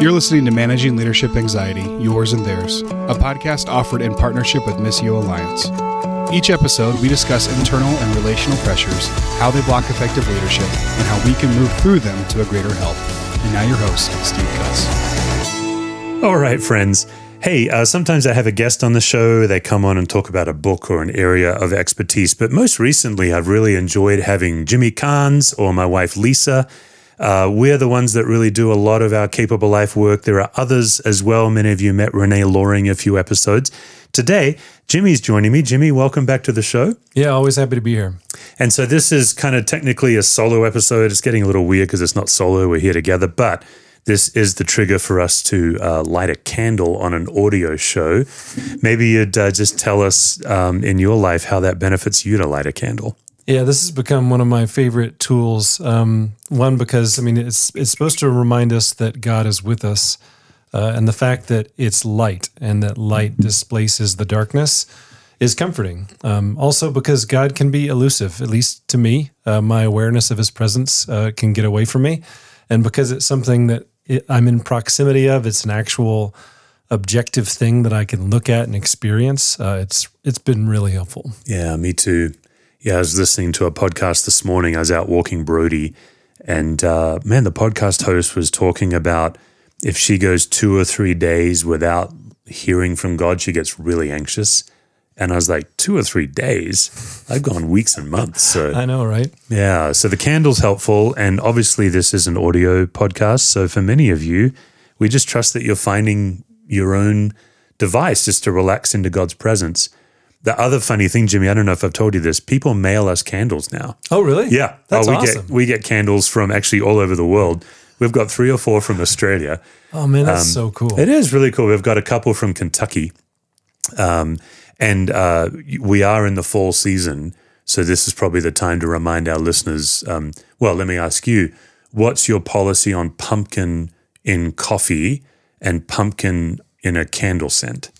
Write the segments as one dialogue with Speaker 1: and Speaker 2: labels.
Speaker 1: You're listening to Managing Leadership Anxiety, Yours and Theirs, a podcast offered in partnership with Missio Alliance. Each episode, we discuss internal and relational pressures, how they block effective leadership, and how we can move through them to a greater health. And now your host, Steve Cuss.
Speaker 2: All right, friends. Hey, sometimes I have a guest on the show. They come on and talk about a book or an area of expertise. But most recently, I've really enjoyed having Jimmy Carnes or my wife, Lisa. We're the ones that really do a lot of our Capable Life work. There are others as well. Many of you met Renee Loring a few episodes. Today, Jimmy's joining me. Jimmy, welcome back to the show.
Speaker 3: Yeah, always happy to be here.
Speaker 2: And so this is kind of technically a solo episode. It's getting a little weird because it's not solo. We're here together. But this is the trigger for us to light a candle on an audio show. Maybe you'd just tell us in your life how that benefits you to light a candle.
Speaker 3: Yeah, this has become one of my favorite tools. One, because, it's supposed to remind us that God is with us, and the fact that it's light and that light displaces the darkness is comforting. Also because God can be elusive, at least to me. My awareness of his presence can get away from me. And because it's something that I'm in proximity of, it's an actual objective thing that I can look at and experience. It's been really helpful.
Speaker 2: Yeah, me too. Yeah, I was listening to a podcast this morning. I was out walking Brody, and the podcast host was talking about if she goes 2 or 3 days without hearing from God, she gets really anxious. And I was like, 2 or 3 days? I've gone weeks and months. So
Speaker 3: I know, right?
Speaker 2: Yeah, so the candle's helpful, and obviously this is an audio podcast, so for many of you, we just trust that you're finding your own device just to relax into God's presence. The other funny thing, Jimmy, I don't know if I've told you this, people mail us candles now.
Speaker 3: Oh, really?
Speaker 2: Yeah.
Speaker 3: That's
Speaker 2: we
Speaker 3: awesome.
Speaker 2: We get candles from actually all over the world. We've got 3 or 4 from Australia.
Speaker 3: Oh, man, that's so cool.
Speaker 2: It is really cool. We've got a couple from Kentucky. And we are in the fall season, so this is probably the time to remind our listeners. Let me ask you, what's your policy on pumpkin in coffee and pumpkin in a candle scent?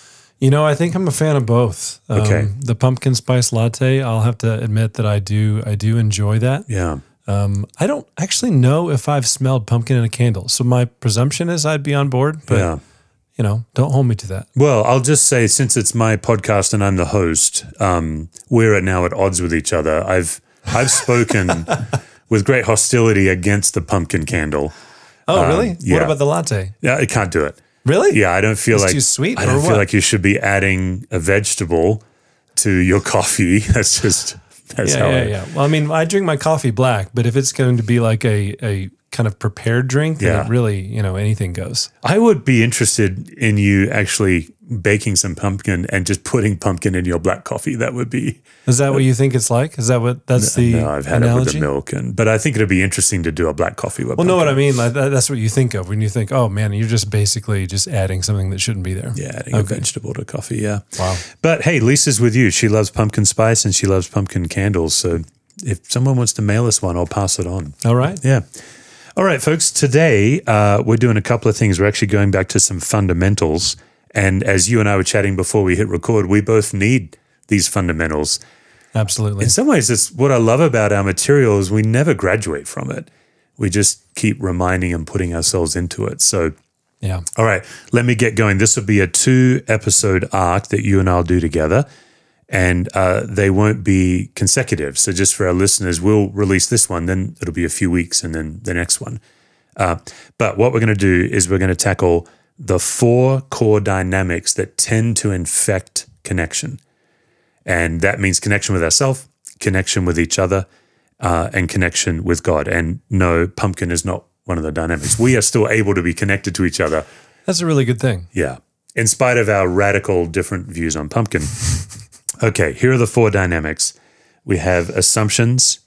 Speaker 3: I think I'm a fan of both.
Speaker 2: Okay.
Speaker 3: The pumpkin spice latte, I'll have to admit that I do enjoy that.
Speaker 2: Yeah.
Speaker 3: I don't actually know if I've smelled pumpkin in a candle, so my presumption is I'd be on board, but
Speaker 2: Yeah.
Speaker 3: Don't hold me to that.
Speaker 2: Well, I'll just say, since it's my podcast and I'm the host, we're now at odds with each other. I've spoken with great hostility against the pumpkin candle.
Speaker 3: Oh, really?
Speaker 2: Yeah.
Speaker 3: What about the latte?
Speaker 2: Yeah, I can't do it.
Speaker 3: Really?
Speaker 2: Yeah, I don't feel
Speaker 3: It's
Speaker 2: like
Speaker 3: too sweet,
Speaker 2: I don't
Speaker 3: or
Speaker 2: feel
Speaker 3: what?
Speaker 2: like you should be adding a vegetable to your coffee. That's how
Speaker 3: Yeah. Well, I drink my coffee black, but if it's going to be like a kind of prepared drink, then
Speaker 2: Yeah.
Speaker 3: it really, anything goes.
Speaker 2: I would be interested in you actually baking some pumpkin and just putting pumpkin in your black coffee. That would be.
Speaker 3: Is that what you think it's like? Is that that's the
Speaker 2: No, I've had
Speaker 3: analogy?
Speaker 2: it with the milk, but I think it'd be interesting to do a black coffee with.
Speaker 3: Well, know what I
Speaker 2: pumpkin.
Speaker 3: mean? Like that's what you think of when you think, oh man, you're just basically just adding something that shouldn't be there.
Speaker 2: Yeah, adding a vegetable to coffee. Yeah.
Speaker 3: Wow.
Speaker 2: But hey, Lisa's with you. She loves pumpkin spice and she loves pumpkin candles. So if someone wants to mail us one, I'll pass it on.
Speaker 3: All right.
Speaker 2: Yeah. All right, folks, today we're doing a couple of things. We're actually going back to some fundamentals. And as you and I were chatting before we hit record, we both need these fundamentals.
Speaker 3: Absolutely.
Speaker 2: In some ways, it's what I love about our material is we never graduate from it. We just keep reminding and putting ourselves into it. So,
Speaker 3: Yeah.
Speaker 2: all right, let me get going. This will be a 2-episode arc that you and I'll do together. And they won't be consecutive. So just for our listeners, we'll release this one, then it'll be a few weeks, and then the next one. But what we're going to do is we're going to tackle the 4 core dynamics that tend to infect connection. And that means connection with ourselves, connection with each other, and connection with God. And no, pumpkin is not one of the dynamics. We are still able to be connected to each other.
Speaker 3: That's a really good thing.
Speaker 2: Yeah. In spite of our radical different views on pumpkin. Okay, here are the 4 dynamics. We have assumptions,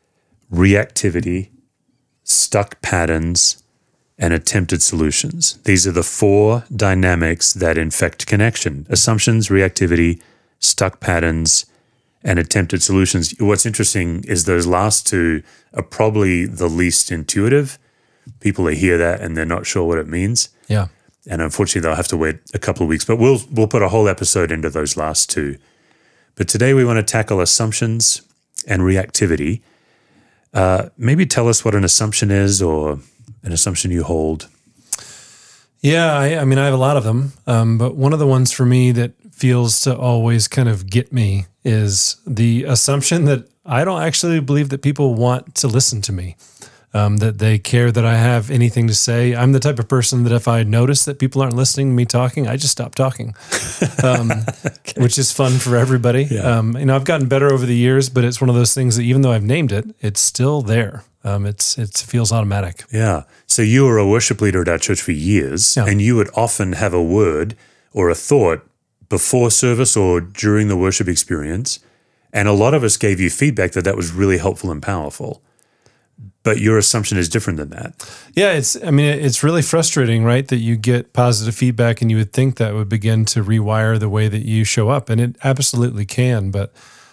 Speaker 2: reactivity, stuck patterns, and attempted solutions. These are the 4 dynamics that infect connection. Assumptions, reactivity, stuck patterns, and attempted solutions. What's interesting is those last 2 are probably the least intuitive. People hear that and they're not sure what it means.
Speaker 3: Yeah.
Speaker 2: And unfortunately, they'll have to wait a couple of weeks. But we'll put a whole episode into those last 2. But today we want to tackle assumptions and reactivity. Maybe tell us what an assumption is or an assumption you hold.
Speaker 3: Yeah, I mean, I have a lot of them, but one of the ones for me that feels to always kind of get me is the assumption that I don't actually believe that people want to listen to me, that they care that I have anything to say. I'm the type of person that if I notice that people aren't listening to me talking, I just stop talking, which is fun for everybody.
Speaker 2: Yeah.
Speaker 3: I've gotten better over the years, but it's one of those things that even though I've named it, it's still there. It feels automatic.
Speaker 2: Yeah. So you were a worship leader at our church for years, and you would often have a word or a thought before service or during the worship experience. And a lot of us gave you feedback that was really helpful and powerful. But your assumption is different than that.
Speaker 3: Yeah, it's really frustrating, right? That you get positive feedback and you would think that would begin to rewire the way that you show up. And it absolutely can. But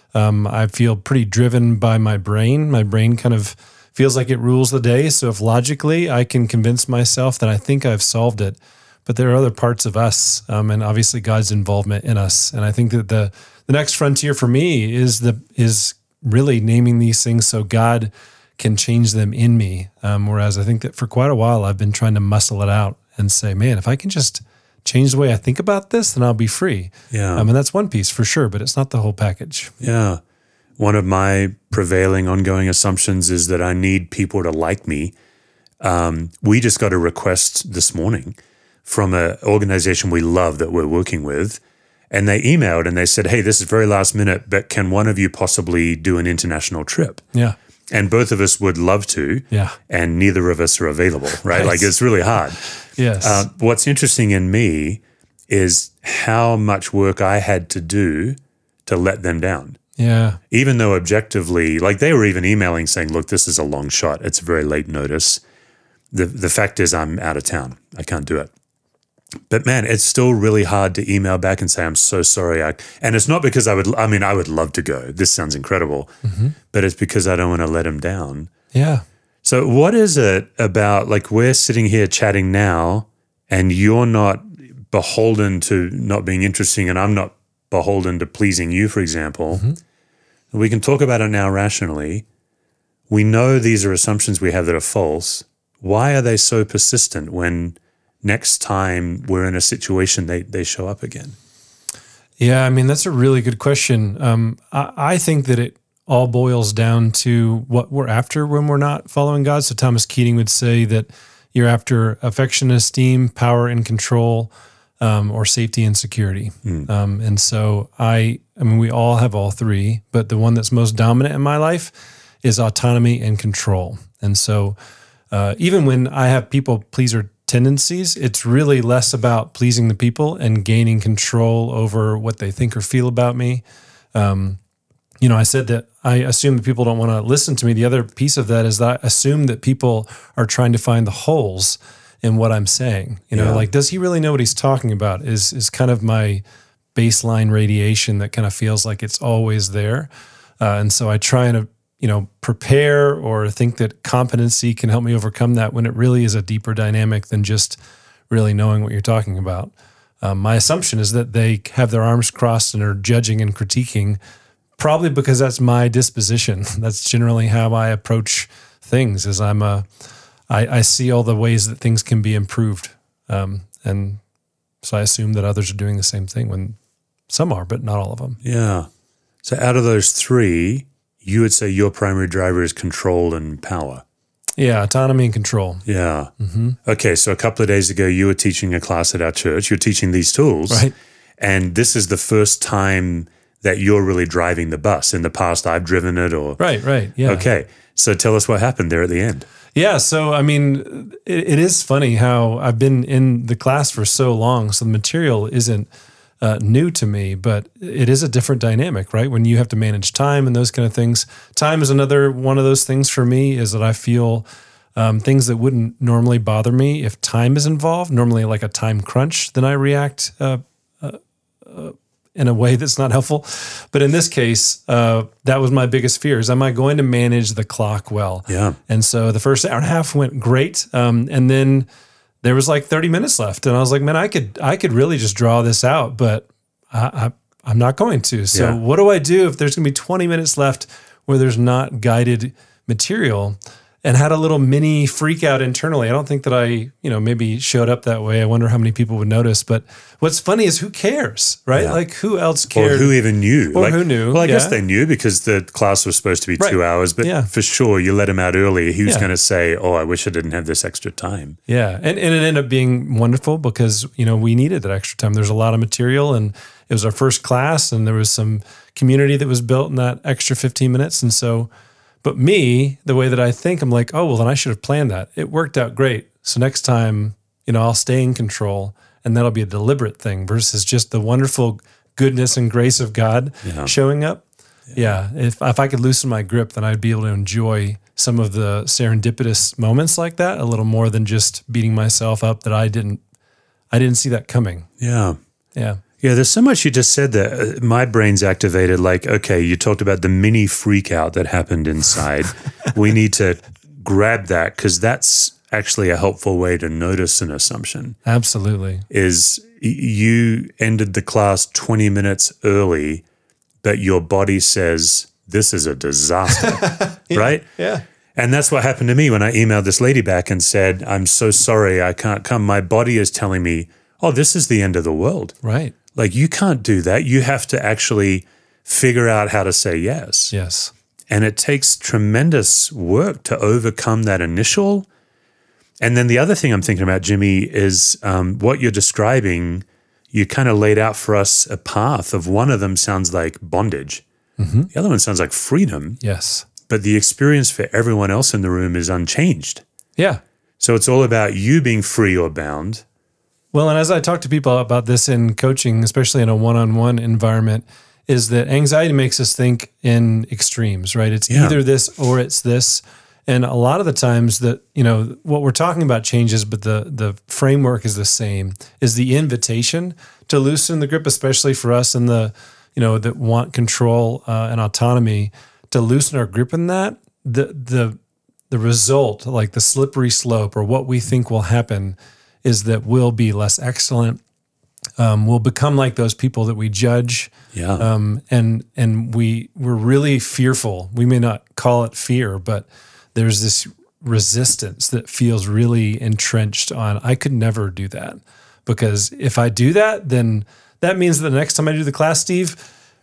Speaker 3: I feel pretty driven by my brain. My brain kind of feels like it rules the day. So if logically I can convince myself that I think I've solved it, but there are other parts of us, and obviously God's involvement in us. And I think that the next frontier for me is really naming these things so God can change them in me. Whereas I think that for quite a while I've been trying to muscle it out and say, man, if I can just change the way I think about this, then I'll be free.
Speaker 2: Yeah.
Speaker 3: And that's one piece for sure, but it's not the whole package.
Speaker 2: Yeah. One of my prevailing ongoing assumptions is that I need people to like me. We just got a request this morning from an organization we love that we're working with, and they emailed and they said, hey, this is very last minute, but can one of you possibly do an international trip?
Speaker 3: Yeah.
Speaker 2: And both of us would love to, and neither of us are available, right? Like it's really hard.
Speaker 3: Yes.
Speaker 2: What's interesting in me is how much work I had to do to let them down.
Speaker 3: Yeah.
Speaker 2: Even though objectively, like they were even emailing saying, look, this is a long shot. It's very late notice. The fact is I'm out of town. I can't do it. But man, it's still really hard to email back and say, I'm so sorry. And it's not because I would love to go. This sounds incredible. Mm-hmm. But it's because I don't want to let them down.
Speaker 3: Yeah.
Speaker 2: So what is it about, like we're sitting here chatting now and you're not beholden to not being interesting and I'm not beholden to pleasing you, for example. Mm-hmm. We can talk about it now rationally. We know these are assumptions we have that are false. Why are they so persistent when next time we're in a situation they show up again?
Speaker 3: Yeah, I mean, that's a really good question. I think that it all boils down to what we're after when we're not following God. So Thomas Keating would say that you're after affection, esteem, power and control, or safety and security. And so I mean, we all have all three, but the one that's most dominant in my life is autonomy and control. And so even when I have people pleaser tendencies, it's really less about pleasing the people and gaining control over what they think or feel about me. I said that I assume that people don't want to listen to me. The other piece of that is that I assume that people are trying to find the holes in what I'm saying. Like, does he really know what he's talking about is kind of my baseline radiation that kind of feels like it's always there. And so I try and, prepare or think that competency can help me overcome that when it really is a deeper dynamic than just really knowing what you're talking about. My assumption is that they have their arms crossed and are judging and critiquing, probably because that's my disposition. That's generally how I approach things, is I see all the ways that things can be improved. And so I assume that others are doing the same thing, when some are, but not all of them.
Speaker 2: Yeah. So out of those three, you would say your primary driver is control and power.
Speaker 3: Yeah, autonomy and control.
Speaker 2: Yeah. Mm-hmm. Okay, so a couple of days ago, you were teaching a class at our church. You're teaching these tools.
Speaker 3: Right.
Speaker 2: And this is the first time that you're really driving the bus. In the past, I've driven it or...
Speaker 3: Right, yeah.
Speaker 2: Okay, so tell us what happened there at the end.
Speaker 3: Yeah, so I mean, it is funny how I've been in the class for so long, so the material isn't new to me, but it is a different dynamic, right? When you have to manage time and those kind of things. Time is another one of those things for me, is that I feel things that wouldn't normally bother me if time is involved, normally like a time crunch, then I react in a way that's not helpful. But in this case, that was my biggest fear, is am I going to manage the clock well?
Speaker 2: Yeah.
Speaker 3: And so the first hour and a half went great. And then there was like 30 minutes left. And I was like, man, I could really just draw this out, but I'm not going to. So what do I do if there's going to be 20 minutes left where there's not guided material? and had a little mini freak out internally. I don't think that I, maybe showed up that way. I wonder how many people would notice. But what's funny is who cares, right?
Speaker 2: Yeah.
Speaker 3: Like who else cared?
Speaker 2: Or who even knew?
Speaker 3: Or who knew?
Speaker 2: Well, I guess they knew because the class was supposed to be 2 hours. But for sure, you let him out early. He was going to say, oh, I wish I didn't have this extra time.
Speaker 3: Yeah. And it ended up being wonderful because, we needed that extra time. There's a lot of material and it was our first class and there was some community that was built in that extra 15 minutes. And so, but me, the way that I think, I'm like, oh, well, then I should have planned that. It worked out great. So next time, I'll stay in control and that'll be a deliberate thing versus just the wonderful goodness and grace of God showing up. Yeah. If I could loosen my grip, then I'd be able to enjoy some of the serendipitous moments like that a little more than just beating myself up that I didn't see that coming.
Speaker 2: Yeah.
Speaker 3: Yeah.
Speaker 2: Yeah, there's so much you just said that my brain's activated. Like, okay, you talked about the mini freak out that happened inside. We need to grab that because that's actually a helpful way to notice an assumption.
Speaker 3: Absolutely.
Speaker 2: Is you ended the class 20 minutes early, but your body says, this is a disaster, right?
Speaker 3: Yeah.
Speaker 2: And that's what happened to me when I emailed this lady back and said, I'm so sorry, I can't come. My body is telling me, oh, this is the end of the world.
Speaker 3: Right.
Speaker 2: Like, you can't do that. You have to actually figure out how to say yes.
Speaker 3: Yes.
Speaker 2: And it takes tremendous work to overcome that initial. And then the other thing I'm thinking about, Jimmy, is what you're describing, you kind of laid out for us a path of one of them sounds like bondage. Mm-hmm. The other one sounds like freedom.
Speaker 3: Yes.
Speaker 2: But the experience for everyone else in the room is unchanged.
Speaker 3: Yeah.
Speaker 2: So it's all about you being free or bound.
Speaker 3: Well, and as I talk to people about this in coaching, especially in a one-on-one environment, is that anxiety makes us think in extremes, right? It's either this or it's this. And a lot of the times that, what we're talking about changes, but the framework is the same, is the invitation to loosen the grip, especially for us in the, that want control and autonomy, to loosen our grip in that. The result, like the slippery slope or what we think will happen, is that we'll be less excellent. We'll become like those people that we judge.
Speaker 2: Yeah.
Speaker 3: And we're really fearful. We may not call it fear, but there's this resistance that feels really entrenched on, I could never do that. Because if I do that, then that means that the next time I do the class, Steve,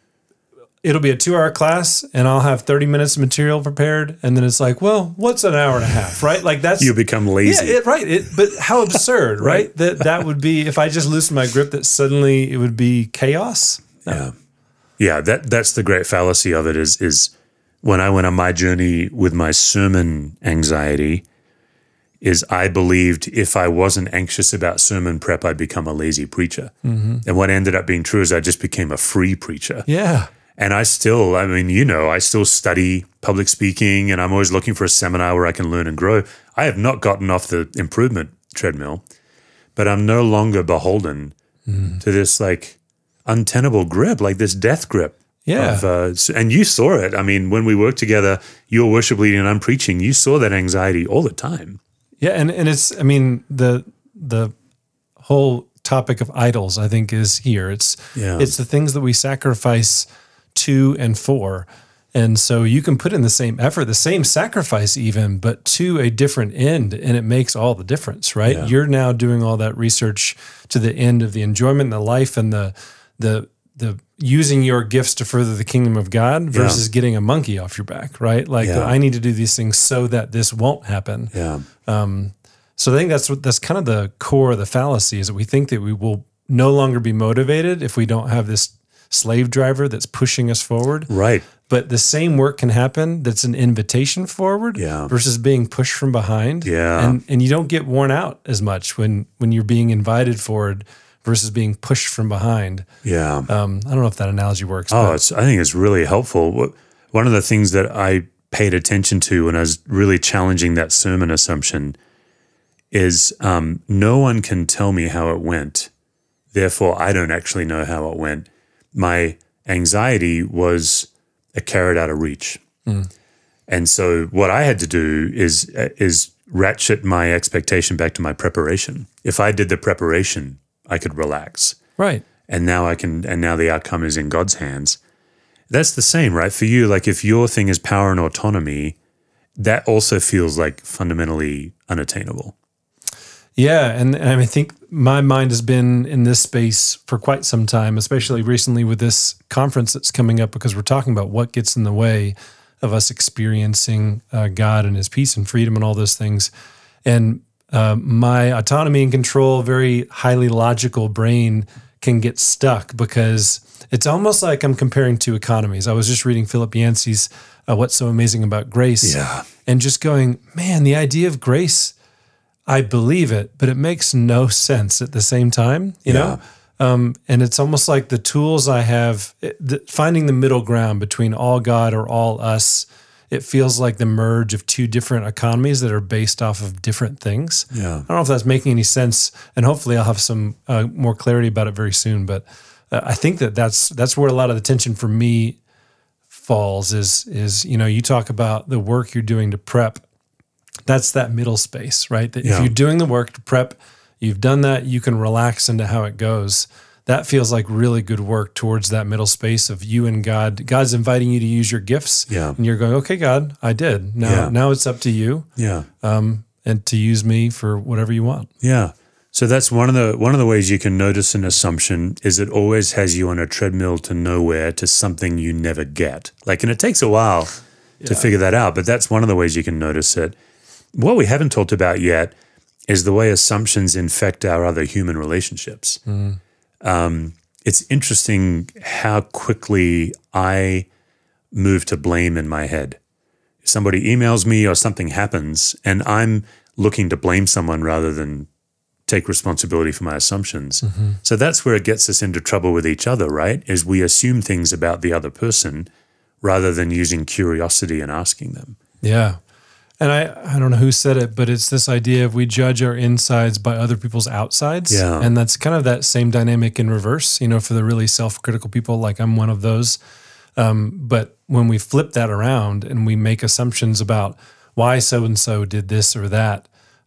Speaker 3: it'll be a 2-hour class and I'll have 30 minutes of material prepared. And then it's like, well, what's an hour and a half, right? Like that's...
Speaker 2: You become lazy.
Speaker 3: Yeah, right. But how absurd, right? That would be, if I just loosen my grip, that suddenly it would be chaos. No.
Speaker 2: Yeah. Yeah, that's the great fallacy of it is when I went on my journey with my sermon anxiety, is I believed if I wasn't anxious about sermon prep, I'd become a lazy preacher. Mm-hmm. And what ended up being true is I just became a free preacher.
Speaker 3: Yeah.
Speaker 2: And I still study public speaking and I'm always looking for a seminar where I can learn and grow. I have not gotten off the improvement treadmill, but I'm no longer beholden to this like untenable grip, like this death grip.
Speaker 3: Yeah.
Speaker 2: And you saw it. I mean, when we worked together, you were worship leading and I'm preaching, you saw that anxiety all the time.
Speaker 3: Yeah. And it's, I mean, the whole topic of idols, I think, is here. It's the things that we sacrifice to and for. And so you can put in the same effort, the same sacrifice even, but to a different end, and it makes all the difference, right? Yeah. You're now doing all that research to the end of the enjoyment and the life and the using your gifts to further the kingdom of God versus getting a monkey off your back, right? Like I need to do these things so that this won't happen.
Speaker 2: Yeah.
Speaker 3: So I think that's kind of the core of the fallacy, is that we think that we will no longer be motivated if we don't have this slave driver that's pushing us forward.
Speaker 2: Right.
Speaker 3: But the same work can happen that's an invitation forward versus being pushed from behind.
Speaker 2: Yeah.
Speaker 3: And you don't get worn out as much when you're being invited forward versus being pushed from behind.
Speaker 2: Yeah.
Speaker 3: I don't know if that analogy works.
Speaker 2: I think it's really helpful. One of the things that I paid attention to when I was really challenging that sermon assumption is no one can tell me how it went. Therefore, I don't actually know how it went. My anxiety was a carrot out of reach. And so what I had to do is ratchet my expectation back to my preparation. If I did the preparation, I could relax.
Speaker 3: Right.
Speaker 2: And now now the outcome is in God's hands. That's the same, right? For you, like if your thing is power and autonomy, that also feels like fundamentally unattainable.
Speaker 3: Yeah, and I think my mind has been in this space for quite some time, especially recently with this conference that's coming up, because we're talking about what gets in the way of us experiencing God and his peace and freedom and all those things. And my autonomy and control, very highly logical brain can get stuck because it's almost like I'm comparing two economies. I was just reading Philip Yancey's What's So Amazing About Grace, and just going, man, the idea of grace, I believe it, but it makes no sense at the same time, you know? And it's almost like the tools I have, finding the middle ground between all God or all us, it feels like the merge of two different economies that are based off of different things. I don't know if that's making any sense, and hopefully I'll have some more clarity about it very soon, but I think that's where a lot of the tension for me falls is, you know, you talk about the work you're doing to prep. That's that middle space, right? That if you're doing the work to prep, you've done that, you can relax into how it goes. That feels like really good work towards that middle space of you and God. God's inviting you to use your gifts, and you're going, okay, God, I did. Now it's up to you, and to use me for whatever you want.
Speaker 2: So that's one of the ways you can notice an assumption is it always has you on a treadmill to nowhere, to something you never get. Like, and it takes a while to figure that out, but that's one of the ways you can notice it. What we haven't talked about yet is the way assumptions infect our other human relationships. It's interesting how quickly I move to blame in my head. If somebody emails me or something happens and I'm looking to blame someone rather than take responsibility for my assumptions. So that's where it gets us into trouble with each other, right? Is we assume things about the other person rather than using curiosity and asking them.
Speaker 3: Yeah. And I don't know who said it, but it's this idea of we judge our insides by other people's outsides. And that's kind of that same dynamic in reverse, you know, for the really self-critical people, like I'm one of those. But when we flip that around and we make assumptions about why so-and-so did this or that,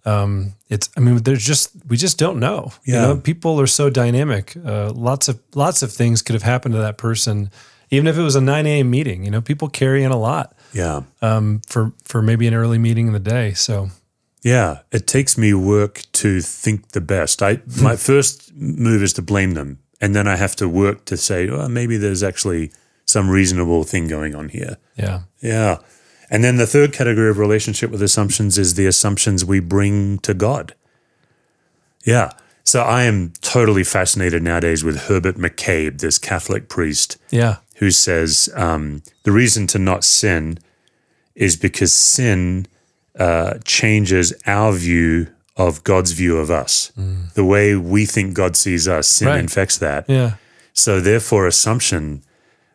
Speaker 3: we just don't know. You know, people are so dynamic. Lots of things could have happened to that person, even if it was a 9 a.m. meeting. You know, people carry in a lot. For maybe an early meeting in the day. So
Speaker 2: it takes me work to think the best. My first move is to blame them, and then I have to work to say, oh, maybe there's actually some reasonable thing going on here. And then the third category of relationship with assumptions is the assumptions we bring to God. So I am totally fascinated nowadays with Herbert McCabe, this Catholic priest, who says the reason to not sin is because sin changes our view of God's view of us. The way we think God sees us, sin infects that. So therefore assumption,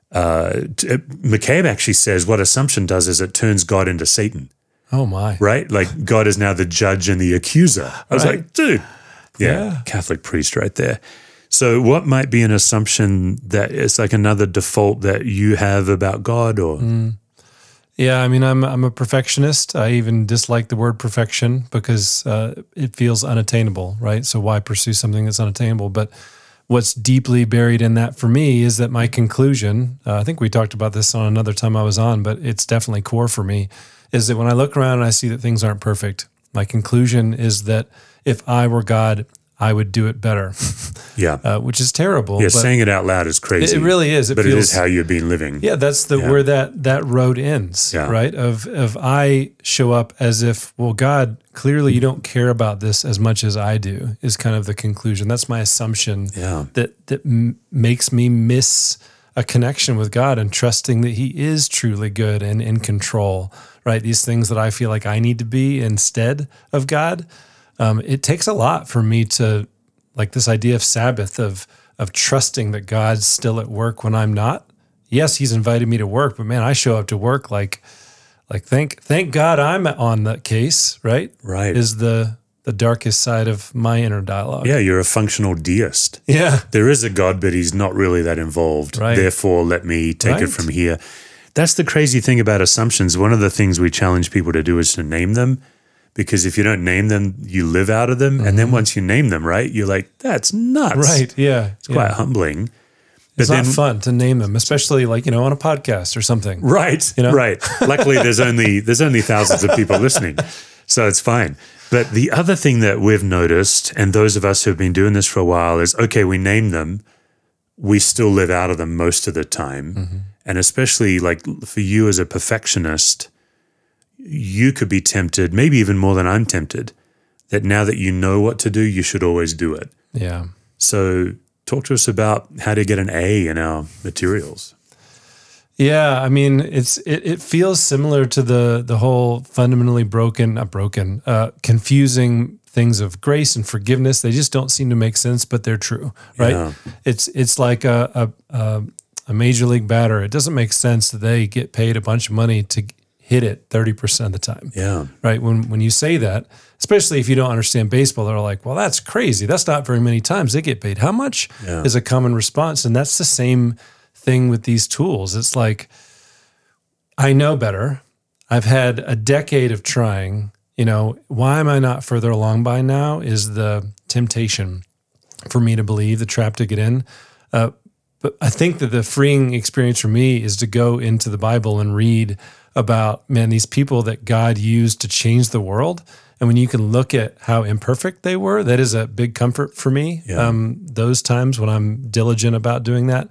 Speaker 2: McCabe actually says what assumption does is it turns God into Satan.
Speaker 3: Oh my.
Speaker 2: Right? Like God is now the judge and the accuser. I was like, dude. Catholic priest right there. So what might be an assumption that is like another default that you have about God or?
Speaker 3: Yeah, I mean, I'm a perfectionist. I even dislike the word perfection because it feels unattainable, right? So why pursue something that's unattainable? But what's deeply buried in that for me is that my conclusion, I think we talked about this on another time I was on, but it's definitely core for me, is that when I look around and I see that things aren't perfect, my conclusion is that if I were God, I would do it better. Which is terrible.
Speaker 2: But saying it out loud is crazy.
Speaker 3: It really is.
Speaker 2: It is how you've been living.
Speaker 3: That's where that road ends, right? Of I show up as if, well, God, clearly you don't care about this as much as I do, is kind of the conclusion. That's my assumption that makes me miss a connection with God and trusting that he is truly good and in control, right? These things that I feel like I need to be instead of God. It takes a lot for me to, like this idea of Sabbath, of trusting that God's still at work when I'm not. Yes, he's invited me to work, but man, I show up to work like thank God I'm on that case, right?
Speaker 2: Right.
Speaker 3: Is the darkest side of my inner dialogue.
Speaker 2: Yeah, you're a functional deist.
Speaker 3: Yeah.
Speaker 2: There is a God, but he's not really that involved.
Speaker 3: Right.
Speaker 2: Therefore, let me take it from here. That's the crazy thing about assumptions. One of the things we challenge people to do is to name them. Because if you don't name them, you live out of them. And then once you name them, right, you're like, that's nuts.
Speaker 3: Right, yeah.
Speaker 2: It's quite humbling.
Speaker 3: It's not fun to name them, especially like, on a podcast or something.
Speaker 2: Right. Right. Luckily, there's only thousands of people listening, so it's fine. But the other thing that we've noticed, and those of us who have been doing this for a while, is, okay, we name them, we still live out of them most of the time. Mm-hmm. And especially like for you as a perfectionist, you could be tempted, maybe even more than I'm tempted, that now that you know what to do, you should always do it.
Speaker 3: Yeah.
Speaker 2: So talk to us about how to get an A in our materials.
Speaker 3: Yeah, I mean, it feels similar to the whole fundamentally confusing things of grace and forgiveness. They just don't seem to make sense, but they're true, right? Yeah. It's like a major league batter. It doesn't make sense that they get paid a bunch of money to hit it 30% of the time.
Speaker 2: Yeah.
Speaker 3: Right? When you say that, especially if you don't understand baseball, they're like, well, that's crazy. That's not very many times they get paid. How much is a common response? And that's the same thing with these tools. It's like, I know better. I've had a decade of trying. Why am I not further along by now is the temptation for me to believe, the trap to get in. But I think that the freeing experience for me is to go into the Bible and read about, these people that God used to change the world. And when you can look at how imperfect they were, that is a big comfort for me. Yeah. Those times when I'm diligent about doing that.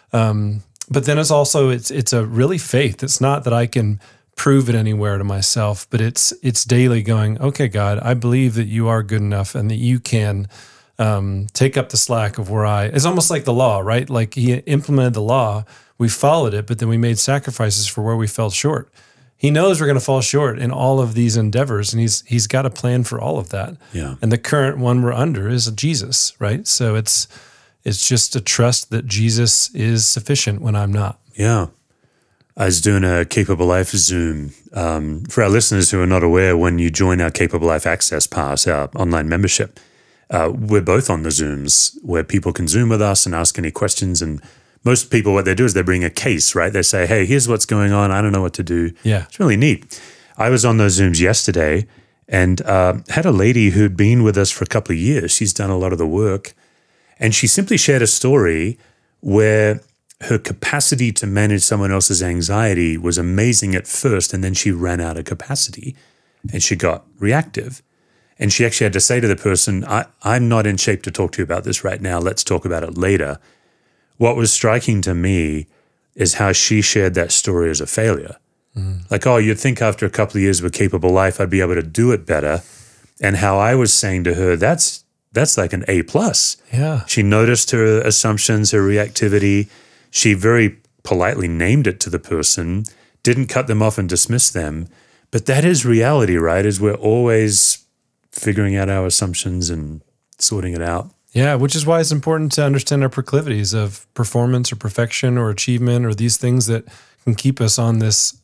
Speaker 3: But then it's a really faith. It's not that I can prove it anywhere to myself, but it's daily going, okay, God, I believe that you are good enough and that you can take up the slack of it's almost like the law, right? Like he implemented the law, we followed it, but then we made sacrifices for where we fell short. He knows we're going to fall short in all of these endeavors, and he's got a plan for all of that.
Speaker 2: Yeah.
Speaker 3: And the current one we're under is Jesus, right? So it's just a trust that Jesus is sufficient when I'm not.
Speaker 2: Yeah. I was doing a Capable Life Zoom. For our listeners who are not aware, when you join our Capable Life Access Pass, our online membership, we're both on the Zooms where people can Zoom with us and ask any questions. And most people, what they do is they bring a case, right? They say, hey, here's what's going on. I don't know what to do.
Speaker 3: Yeah.
Speaker 2: It's really neat. I was on those Zooms yesterday and had a lady who'd been with us for a couple of years. She's done a lot of the work. And she simply shared a story where her capacity to manage someone else's anxiety was amazing at first, and then she ran out of capacity and she got reactive. And she actually had to say to the person, I'm not in shape to talk to you about this right now. Let's talk about it later. What was striking to me is how she shared that story as a failure. Like, you'd think after a couple of years with Capable Life, I'd be able to do it better. And how I was saying to her, that's like an A+.
Speaker 3: Yeah.
Speaker 2: She noticed her assumptions, her reactivity. She very politely named it to the person, didn't cut them off and dismiss them. But that is reality, right? Is we're always figuring out our assumptions and sorting it out.
Speaker 3: Yeah, which is why it's important to understand our proclivities of performance or perfection or achievement or these things that can keep us on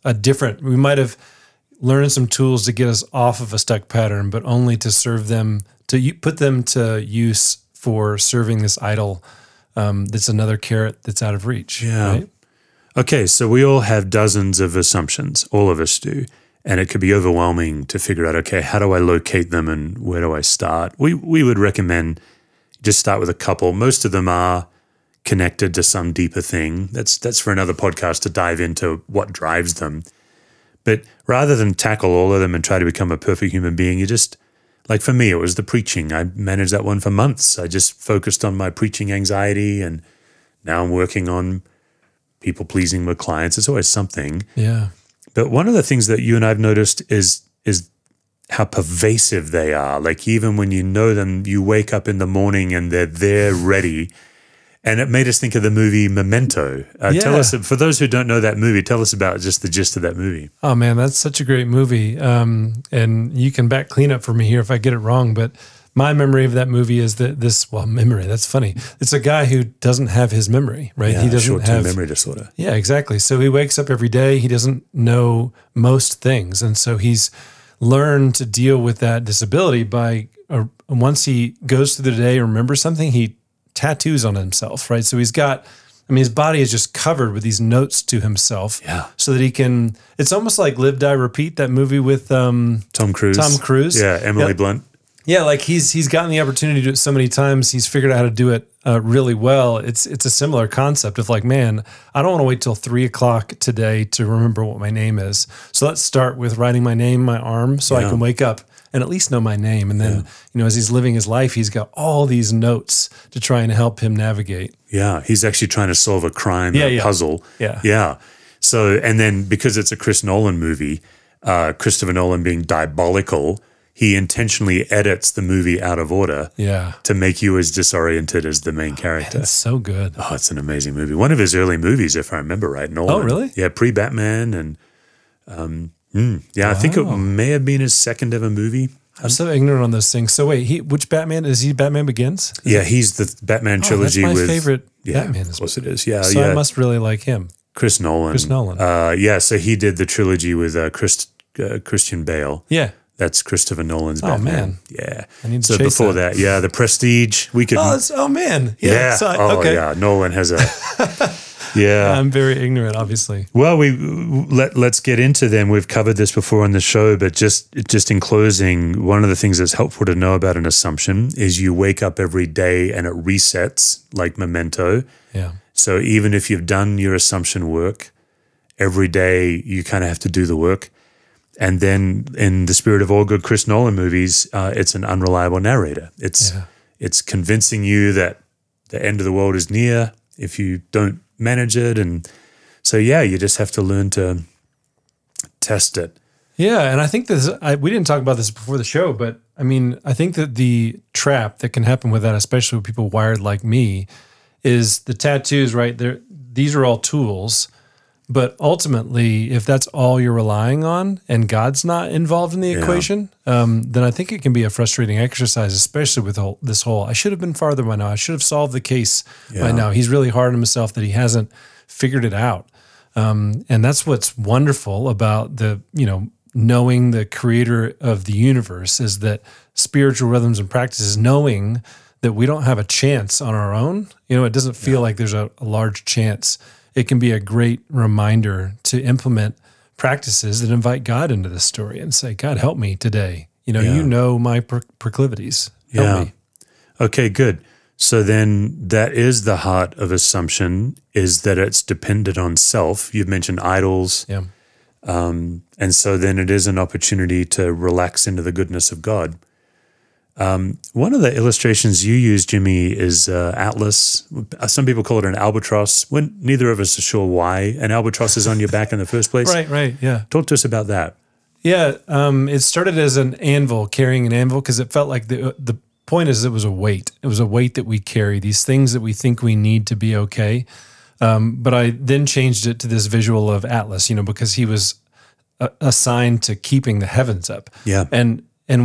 Speaker 3: we might have learned some tools to get us off of a stuck pattern, but only to serve them, to put them to use for serving this idol that's another carrot that's out of reach.
Speaker 2: Yeah.
Speaker 3: Right?
Speaker 2: Okay, so we all have dozens of assumptions. All of us do. And it could be overwhelming to figure out, okay, how do I locate them and where do I start? We would recommend just start with a couple. Most of them are connected to some deeper thing. That's for another podcast to dive into what drives them. But rather than tackle all of them and try to become a perfect human being, you just, like for me, it was the preaching. I managed that one for months. I just focused on my preaching anxiety, and now I'm working on people pleasing with clients. It's always something.
Speaker 3: Yeah.
Speaker 2: But one of the things that you and I've noticed is how pervasive they are. Like even when you know them, you wake up in the morning and they're there ready. And it made us think of the movie Memento. Tell us, for those who don't know that movie, tell us about just the gist of that movie.
Speaker 3: Oh man, that's such a great movie. And you can back clean up for me here if I get it wrong, but my memory of that movie is memory, that's funny. It's a guy who doesn't have his memory, right?
Speaker 2: Yeah,
Speaker 3: he doesn't
Speaker 2: short-term memory disorder.
Speaker 3: Yeah, exactly. So he wakes up every day. He doesn't know most things. And so he's learned to deal with that disability by, once he goes through the day and remembers something, he tattoos on himself, right? So he's got, his body is just covered with these notes to himself.
Speaker 2: Yeah.
Speaker 3: So that he can, it's almost like Live, Die, Repeat, that movie with Tom
Speaker 2: Cruise.
Speaker 3: Tom Cruise.
Speaker 2: Yeah, Emily Blunt.
Speaker 3: Yeah, like he's gotten the opportunity to do it so many times. He's figured out how to do it really well. It's a similar concept of like, man, I don't want to wait till 3:00 today to remember what my name is. So let's start with writing my name, my arm, so I can wake up and at least know my name. And then, as he's living his life, he's got all these notes to try and help him navigate.
Speaker 2: Yeah, he's actually trying to solve a crime, puzzle.
Speaker 3: Yeah.
Speaker 2: Yeah. So, and then because it's a Chris Nolan movie, Christopher Nolan being diabolical, he intentionally edits the movie out of order to make you as disoriented as the main character.
Speaker 3: Man, it's so good.
Speaker 2: Oh, it's an amazing movie. One of his early movies, if I remember right. Nolan.
Speaker 3: Oh, really?
Speaker 2: Yeah, pre-Batman. And I think it may have been his second ever movie.
Speaker 3: I'm so ignorant on those things. So wait, which Batman? Is he Batman Begins?
Speaker 2: He's the Batman trilogy.
Speaker 3: That's my
Speaker 2: with
Speaker 3: favorite Batman.
Speaker 2: Of course it is. Yeah,
Speaker 3: so I must really like him.
Speaker 2: Chris Nolan. So he did the trilogy with Christian Bale.
Speaker 3: Yeah.
Speaker 2: That's Christopher Nolan's Batman.
Speaker 3: Man.
Speaker 2: Yeah.
Speaker 3: I need to
Speaker 2: so
Speaker 3: chase
Speaker 2: before
Speaker 3: that.
Speaker 2: The Prestige. We could.
Speaker 3: Man.
Speaker 2: Yeah.
Speaker 3: Okay.
Speaker 2: Yeah. Nolan has a. Yeah.
Speaker 3: I'm very ignorant, obviously.
Speaker 2: Well, let's get into them. We've covered this before on the show, but just in closing, one of the things that's helpful to know about an assumption is you wake up every day and it resets like Memento.
Speaker 3: Yeah.
Speaker 2: So even if you've done your assumption work, every day you kind of have to do the work. And then in the spirit of all good Chris Nolan movies, it's an unreliable narrator. It's convincing you that the end of the world is near if you don't manage it. And so, you just have to learn to test it. Yeah,
Speaker 3: and I think we didn't talk about this before the show, but I mean, I think that the trap that can happen with that, especially with people wired like me, is the tattoos, right? These are all tools. But ultimately, if that's all you're relying on and God's not involved in the equation, then I think it can be a frustrating exercise, especially with this whole, I should have been farther by now. I should have solved the case by now. He's really hard on himself that he hasn't figured it out. And that's what's wonderful about knowing the creator of the universe is that spiritual rhythms and practices, knowing that we don't have a chance on our own. It doesn't feel like there's a large chance. It can be a great reminder to implement practices that invite God into the story and say, God, help me today. You know my proclivities. Help me.
Speaker 2: Okay, good. So then that is the heart of assumption, is that it's dependent on self. You've mentioned idols.
Speaker 3: Yeah.
Speaker 2: And so then it is an opportunity to relax into the goodness of God. One of the illustrations you use, Jimmy, is Atlas. Some people call it an albatross. When neither of us are sure why an albatross is on your back in the first place.
Speaker 3: Right, yeah.
Speaker 2: Talk to us about that.
Speaker 3: Yeah, it started as an anvil, carrying an anvil, because it felt like the point is it was a weight. It was a weight that we carry, these things that we think we need to be okay. But I then changed it to this visual of Atlas, because he was assigned to keeping the heavens up.
Speaker 2: Yeah.
Speaker 3: And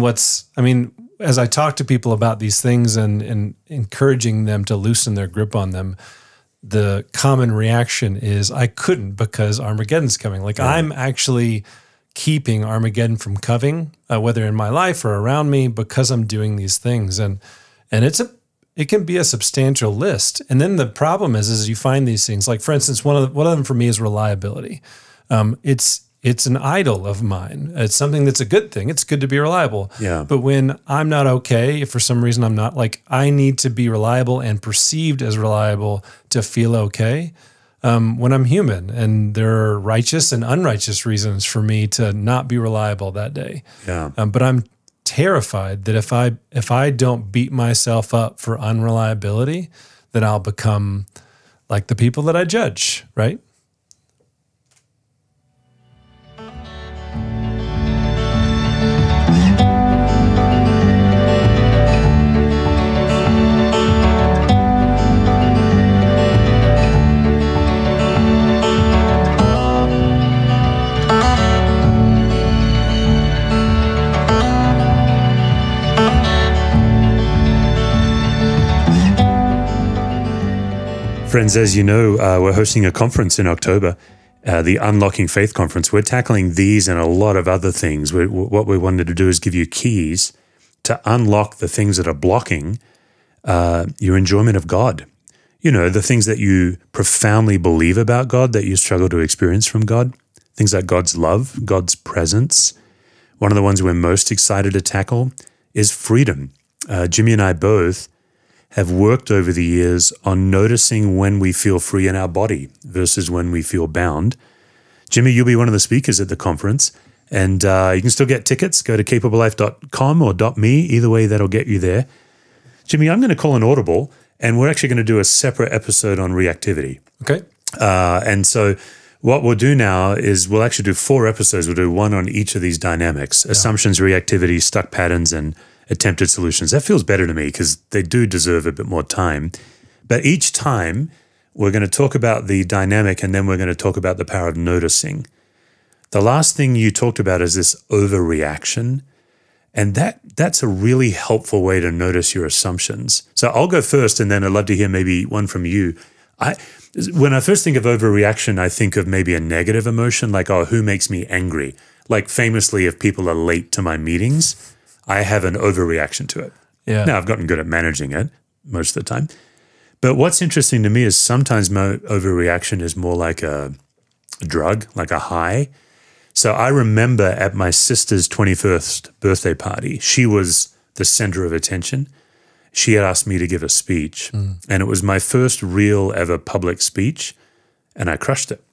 Speaker 3: as I talk to people about these things and encouraging them to loosen their grip on them, the common reaction is, I couldn't because Armageddon's coming. I'm actually keeping Armageddon from coming, whether in my life or around me, because I'm doing these things. And it can be a substantial list. And then the problem is you find these things, like for instance, one of them for me is reliability. It's an idol of mine. It's something that's a good thing. It's good to be reliable.
Speaker 2: Yeah.
Speaker 3: But when I'm not okay, if for some reason I'm not, I need to be reliable and perceived as reliable to feel okay. When I'm human, and there are righteous and unrighteous reasons for me to not be reliable that day.
Speaker 2: Yeah.
Speaker 3: But I'm terrified that if I don't beat myself up for unreliability, then I'll become like the people that I judge, right?
Speaker 2: Friends, as you know, we're hosting a conference in October, the Unlocking Faith Conference. We're tackling these and a lot of other things. What we wanted to do is give you keys to unlock the things that are blocking your enjoyment of God. The things that you profoundly believe about God that you struggle to experience from God. Things like God's love, God's presence. One of the ones we're most excited to tackle is freedom. Jimmy and I both have worked over the years on noticing when we feel free in our body versus when we feel bound. Jimmy, you'll be one of the speakers at the conference, and you can still get tickets. Go to capablelife.com or .me. Either way, that'll get you there. Jimmy, I'm going to call an audible, and we're actually going to do a separate episode on reactivity.
Speaker 3: Okay.
Speaker 2: And so what we'll do now is we'll actually do 4 episodes. We'll do one on each of these dynamics: assumptions, reactivity, stuck patterns, and attempted solutions. That feels better to me because they do deserve a bit more time. But each time we're going to talk about the dynamic, and then we're going to talk about the power of noticing. The last thing you talked about is this overreaction. And that's a really helpful way to notice your assumptions. So I'll go first, and then I'd love to hear maybe one from you. When I first think of overreaction, I think of maybe a negative emotion, like, oh, who makes me angry? Like famously, if people are late to my meetings, I have an overreaction to it.
Speaker 3: Yeah.
Speaker 2: Now, I've gotten good at managing it most of the time. But what's interesting to me is sometimes my overreaction is more like a drug, like a high. So I remember at my sister's 21st birthday party, she was the center of attention. She had asked me to give a speech, and it was my first real ever public speech, and I crushed it.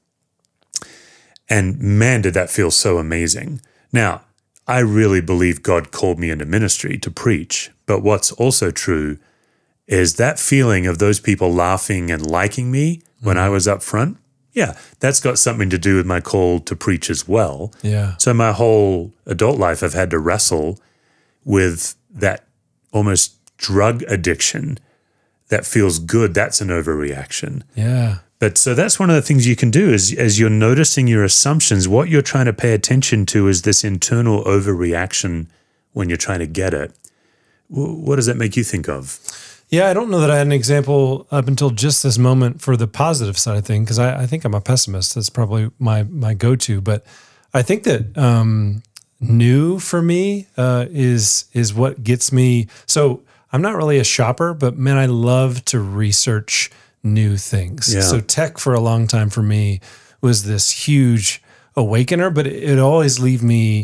Speaker 2: And man, did that feel so amazing. Now, I really believe God called me into ministry to preach, but what's also true is that feeling of those people laughing and liking me when I was up front. Yeah, that's got something to do with my call to preach as well.
Speaker 3: Yeah.
Speaker 2: So my whole adult life, I've had to wrestle with that almost drug addiction that feels good. That's an overreaction.
Speaker 3: Yeah.
Speaker 2: But so that's one of the things you can do is as you're noticing your assumptions, what you're trying to pay attention to is this internal overreaction when you're trying to get it. What does that make you think of?
Speaker 3: Yeah, I don't know that I had an example up until just this moment for the positive side of things, because I think I'm a pessimist. That's probably my go-to. But I think that new for me is what gets me. So I'm not really a shopper, but man, I love to research new things.
Speaker 2: Yeah.
Speaker 3: So tech for a long time for me was this huge awakener, but it always leave me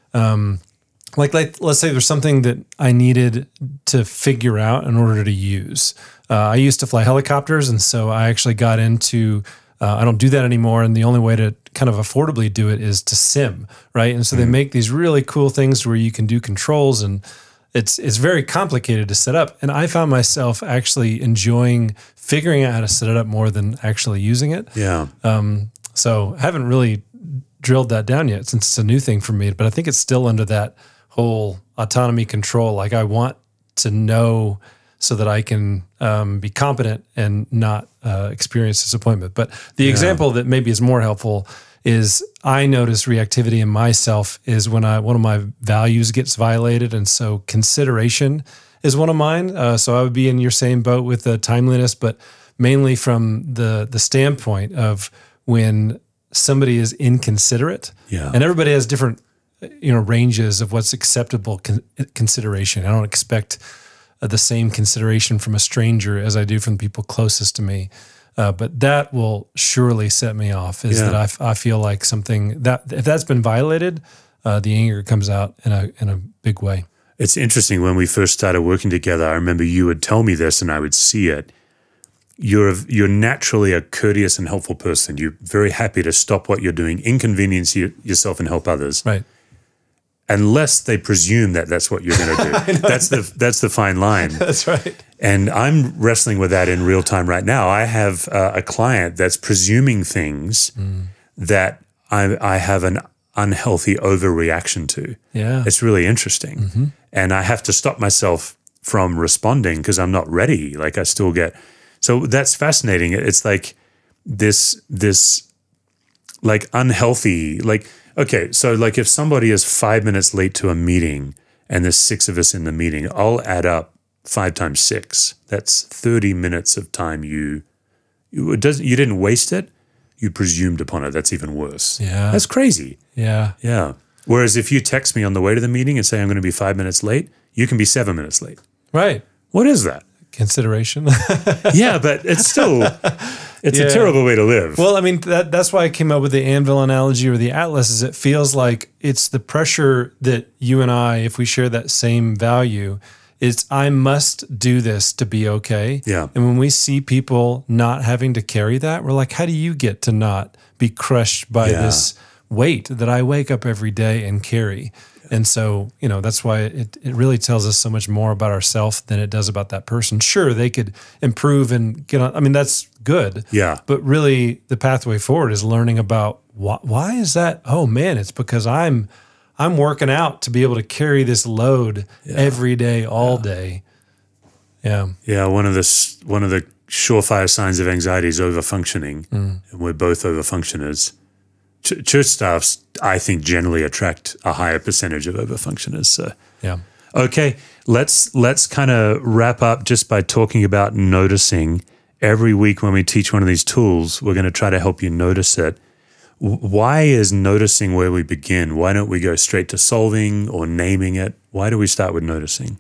Speaker 3: like let's say there's something that I needed to figure out in order to use. I used to fly helicopters, and so I actually got into I don't do that anymore, and the only way to kind of affordably do it is to sim, right? And so they make these really cool things where you can do controls, and it's very complicated to set up. And I found myself actually enjoying figuring out how to set it up more than actually using it.
Speaker 2: Yeah.
Speaker 3: So I haven't really drilled that down yet since it's a new thing for me, but I think it's still under that whole autonomy control. Like I want to know so that I can be competent and not experience disappointment. But the example that maybe is more helpful is I notice reactivity in myself is when one of my values gets violated. And so consideration is one of mine. So I would be in your same boat with the timeliness, but mainly from the standpoint of when somebody is inconsiderate.
Speaker 2: Yeah.
Speaker 3: And everybody has different ranges of what's acceptable consideration. I don't expect the same consideration from a stranger as I do from the people closest to me. But that will surely set me off is that I feel like something that if that's been violated, the anger comes out in a big way.
Speaker 2: It's interesting. When we first started working together, I remember you would tell me this and I would see it. You're naturally a courteous and helpful person. You're very happy to stop what you're doing, inconvenience yourself and help others.
Speaker 3: Right.
Speaker 2: Unless they presume that that's what you're going to do. That's the fine line.
Speaker 3: That's right.
Speaker 2: And I'm wrestling with that in real time right now. I have a client that's presuming things that I have an unhealthy overreaction to.
Speaker 3: Yeah.
Speaker 2: It's really interesting. Mm-hmm. And I have to stop myself from responding because I'm not ready. Like I still get... So that's fascinating. It's like this like unhealthy, like, okay, so like if somebody is 5 minutes late to a meeting and there's 6 of us in the meeting, I'll add up 5 times 6. That's 30 minutes of time you didn't waste it, you presumed upon it. That's even worse.
Speaker 3: Yeah.
Speaker 2: That's crazy.
Speaker 3: Yeah.
Speaker 2: Yeah. Whereas if you text me on the way to the meeting and say I'm going to be 5 minutes late, you can be 7 minutes late.
Speaker 3: Right.
Speaker 2: What is that?
Speaker 3: Consideration.
Speaker 2: Yeah, but it's still, It's a terrible way to live.
Speaker 3: Well, I mean, that's why I came up with the anvil analogy or the atlas, is it feels like it's the pressure that you and I, if we share that same value, it's I must do this to be okay.
Speaker 2: Yeah.
Speaker 3: And when we see people not having to carry that, we're like, how do you get to not be crushed by this weight that I wake up every day and carry? And so, that's why it really tells us so much more about ourselves than it does about that person. Sure, they could improve and get on. I mean, that's good.
Speaker 2: Yeah.
Speaker 3: But really, the pathway forward is learning about why is that? Oh man, it's because I'm working out to be able to carry this load every day, all day. Yeah.
Speaker 2: Yeah. One of the surefire signs of anxiety is overfunctioning, and we're both overfunctioners. Church staffs, I think, generally attract a higher percentage of overfunctioners. So,
Speaker 3: yeah.
Speaker 2: Okay, let's kind of wrap up just by talking about noticing. Every week when we teach one of these tools, we're going to try to help you notice it. Why is noticing where we begin? Why don't we go straight to solving or naming it? Why do we start with noticing?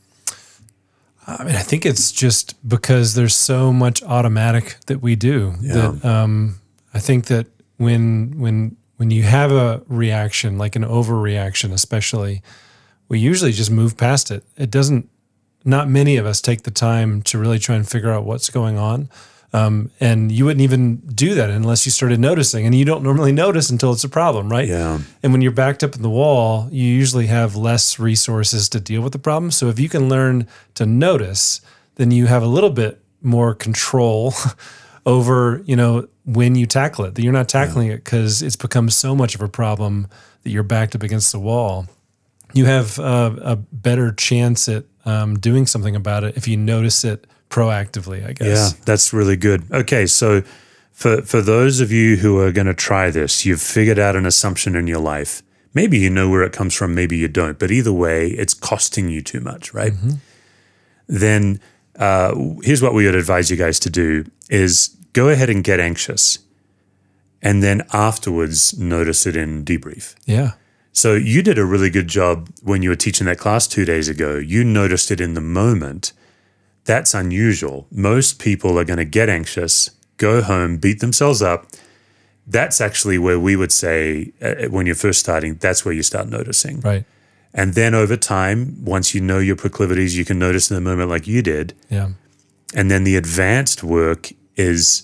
Speaker 3: I mean, I think it's just because there's so much automatic that we do.
Speaker 2: Yeah.
Speaker 3: That I think that when you have a reaction, like an overreaction especially, we usually just move past it. Not many of us take the time to really try and figure out what's going on. And you wouldn't even do that unless you started noticing. And you don't normally notice until it's a problem, right?
Speaker 2: Yeah.
Speaker 3: And when you're backed up in the wall, you usually have less resources to deal with the problem. So if you can learn to notice, then you have a little bit more control over, when you tackle it, that you're not tackling it because it's become so much of a problem that you're backed up against the wall. You have a better chance at doing something about it if you notice it proactively, I guess.
Speaker 2: Yeah, that's really good. Okay, so for those of you who are going to try this, you've figured out an assumption in your life. Maybe you know where it comes from, maybe you don't, but either way, it's costing you too much, right? Mm-hmm. Then here's what we would advise you guys to do is go ahead and get anxious, and then afterwards notice it in debrief.
Speaker 3: Yeah.
Speaker 2: So you did a really good job when you were teaching that class 2 days ago. You noticed it in the moment. That's unusual. Most people are going to get anxious, go home, beat themselves up. That's actually where we would say, when you're first starting, that's where you start noticing.
Speaker 3: Right.
Speaker 2: And then over time, once you know your proclivities, you can notice in the moment like you did.
Speaker 3: Yeah.
Speaker 2: And then the advanced work is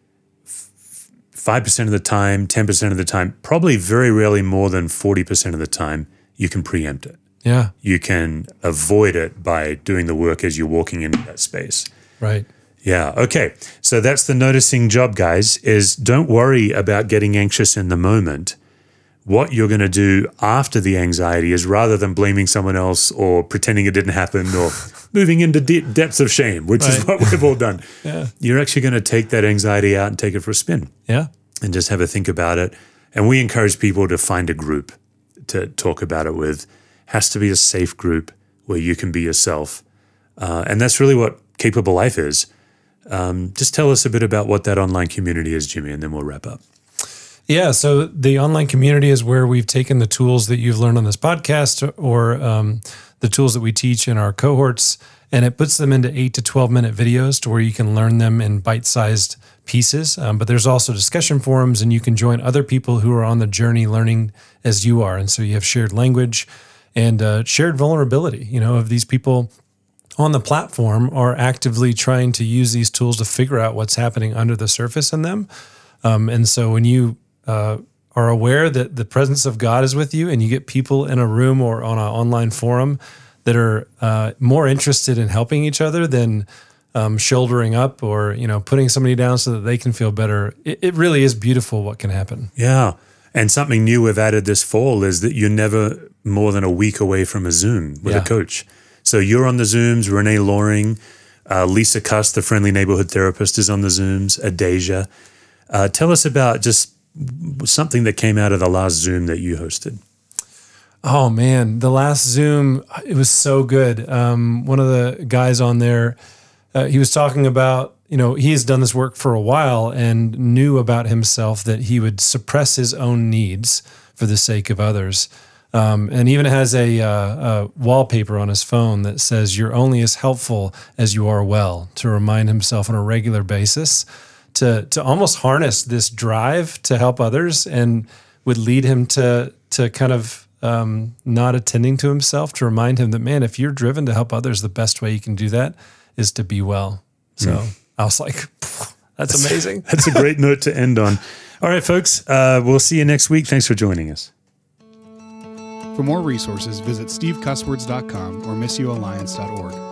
Speaker 2: 5% of the time, 10% of the time, probably very rarely more than 40% of the time, you can preempt it.
Speaker 3: Yeah.
Speaker 2: You can avoid it by doing the work as you're walking into that space.
Speaker 3: Right.
Speaker 2: Yeah. Okay. So that's the noticing job, guys, is don't worry about getting anxious in the moment. What you're going to do after the anxiety is, rather than blaming someone else or pretending it didn't happen or moving into depths of shame, which is what we've all done.
Speaker 3: Yeah.
Speaker 2: You're actually going to take that anxiety out and take it for a spin.
Speaker 3: Yeah.
Speaker 2: And just have a think about it. And we encourage people to find a group to talk about it with. Has to be a safe group where you can be yourself. And that's really what Capable Life is. Just tell us a bit about what that online community is, Jimmy, and then we'll wrap up.
Speaker 3: Yeah, so the online community is where we've taken the tools that you've learned on this podcast or the tools that we teach in our cohorts, and it puts them into 8 to 12-minute videos to where you can learn them in bite-sized pieces. But there's also discussion forums, and you can join other people who are on the journey learning as you are. And so you have shared language and shared vulnerability, of these people on the platform are actively trying to use these tools to figure out what's happening under the surface in them. And so when you are aware that the presence of God is with you and you get people in a room or on an online forum that are more interested in helping each other than shouldering up or, putting somebody down so that they can feel better, it really is beautiful what can happen.
Speaker 2: Yeah. And something new we've added this fall is that you're never more than a week away from a Zoom with a coach. So you're on the Zooms, Renee Loring, Lisa Cuss, the Friendly Neighborhood Therapist, is on the Zooms, Adasia. Tell us about just something that came out of the last Zoom that you hosted.
Speaker 3: Oh, man. The last Zoom, it was so good. One of the guys on there, he was talking about, he has done this work for a while and knew about himself that he would suppress his own needs for the sake of others. And even has a wallpaper on his phone that says, "You're only as helpful as you are well," to remind himself on a regular basis to almost harness this drive to help others, and would lead him to kind of not attending to himself, to remind him that, man, if you're driven to help others, the best way you can do that is to be well. So I was like, that's amazing.
Speaker 2: That's a great note to end on. All right, folks, we'll see you next week. Thanks for joining us.
Speaker 1: For more resources, visit stevecusswords.com or missioalliance.org.